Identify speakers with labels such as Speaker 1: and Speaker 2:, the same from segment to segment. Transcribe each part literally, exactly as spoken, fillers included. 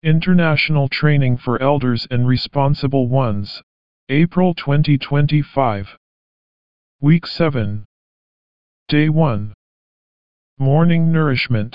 Speaker 1: International Training for Elders and Responsible Ones, April twenty twenty-five. Week seven. Day one. Morning Nourishment.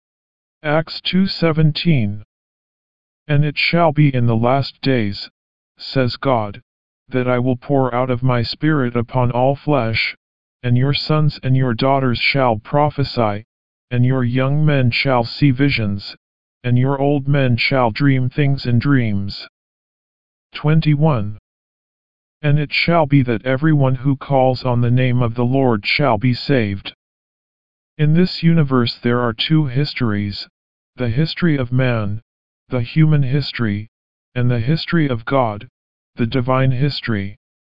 Speaker 1: Acts two seventeen. And it shall be in the last days, says God, that I will pour out of my Spirit upon all flesh, and your sons and your daughters shall prophesy, and your young men shall see visions, and your old men shall dream things in dreams. twenty-one. And it shall be that everyone who calls on the name of the Lord shall be saved. In this universe there are two histories, the history of man, the human history, and the history of God, the divine history.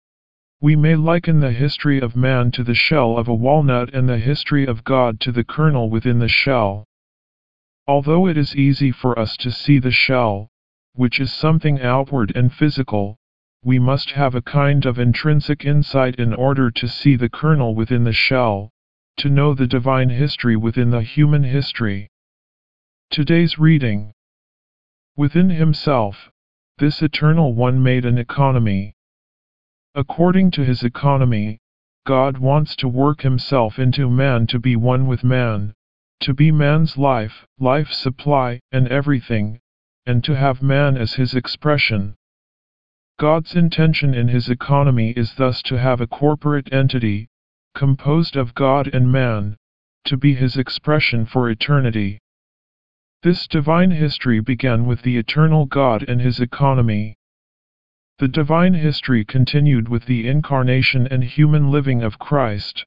Speaker 1: We may liken the history of man to the shell of a walnut and the history of God to the kernel within the shell. Although it is easy for us to see the shell, which is something outward and physical, we must have a kind of intrinsic insight in order to see the kernel within the shell, to know the divine history within the human history. Today's reading. Within himself, this Eternal One made an economy. According to his economy, God wants to work himself into man to be one with man, to be man's life, life supply, and everything, and to have man as his expression. God's intention in his economy is thus to have a corporate entity, composed of God and man, to be his expression for eternity. This divine history began with the eternal God and his economy. The divine history continued with the incarnation and human living of Christ.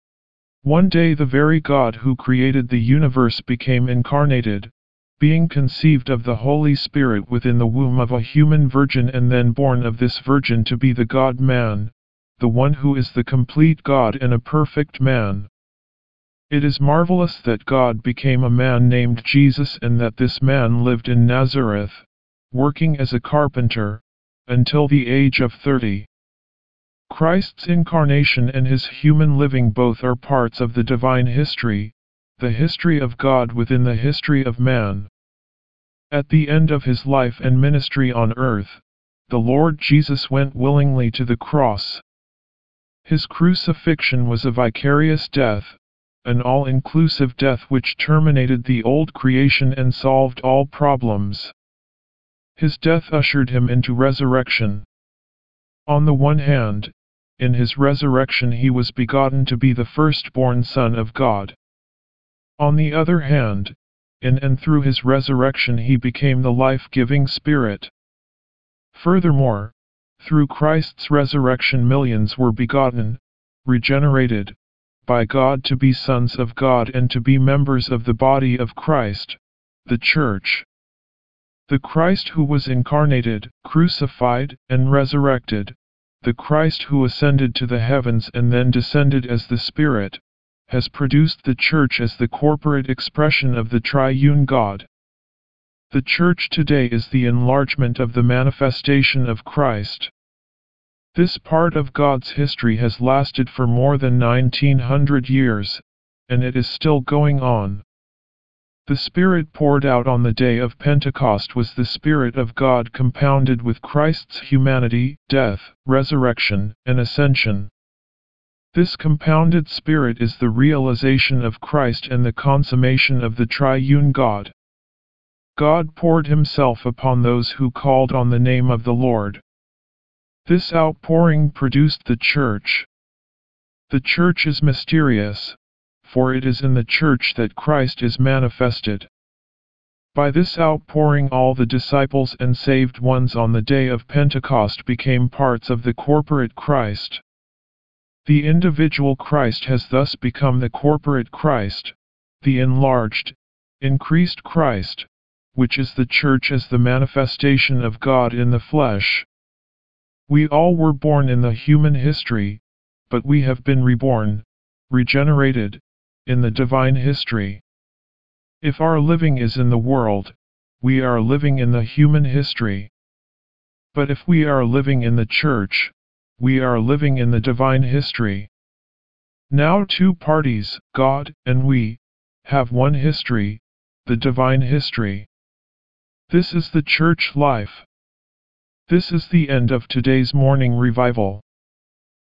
Speaker 1: One day the very God who created the universe became incarnated, being conceived of the Holy Spirit within the womb of a human virgin and then born of this virgin to be the God-man, the one who is the complete God and a perfect man. It is marvelous that God became a man named Jesus and that this man lived in Nazareth, working as a carpenter, until the age of thirty. Christ's incarnation and his human living both are parts of the divine history, the history of God within the history of man. At the end of his life and ministry on earth, the Lord Jesus went willingly to the cross. His crucifixion was a vicarious death, an all-inclusive death which terminated the old creation and solved all problems. His death ushered him into resurrection. On the one hand, in his resurrection he was begotten to be the firstborn Son of God. On the other hand, in and through his resurrection he became the life-giving Spirit. Furthermore, through Christ's resurrection millions were begotten, regenerated, by God to be sons of God and to be members of the body of Christ, the Church. The Christ who was incarnated, crucified, and resurrected, the Christ who ascended to the heavens and then descended as the Spirit, has produced the Church as the corporate expression of the triune God. The Church today is the enlargement of the manifestation of Christ. This part of God's history has lasted for more than nineteen hundred years, and it is still going on. The Spirit poured out on the day of Pentecost was the Spirit of God compounded with Christ's humanity, death, resurrection, and ascension. This compounded Spirit is the realization of Christ and the consummation of the triune God. God poured himself upon those who called on the name of the Lord. This outpouring produced the Church. The Church is mysterious, for it is in the Church that Christ is manifested. By this outpouring all the disciples and saved ones on the day of Pentecost became parts of the corporate Christ. The individual Christ has thus become the corporate Christ, the enlarged, increased Christ, which is the Church as the manifestation of God in the flesh. We all were born in the human history, but we have been reborn, regenerated, in the divine history. If our living is in the world, we are living in the human history. But if we are living in the Church, we are living in the divine history. Now two parties, God and we, have one history, the divine history. This is the church life. This is the end of today's morning revival.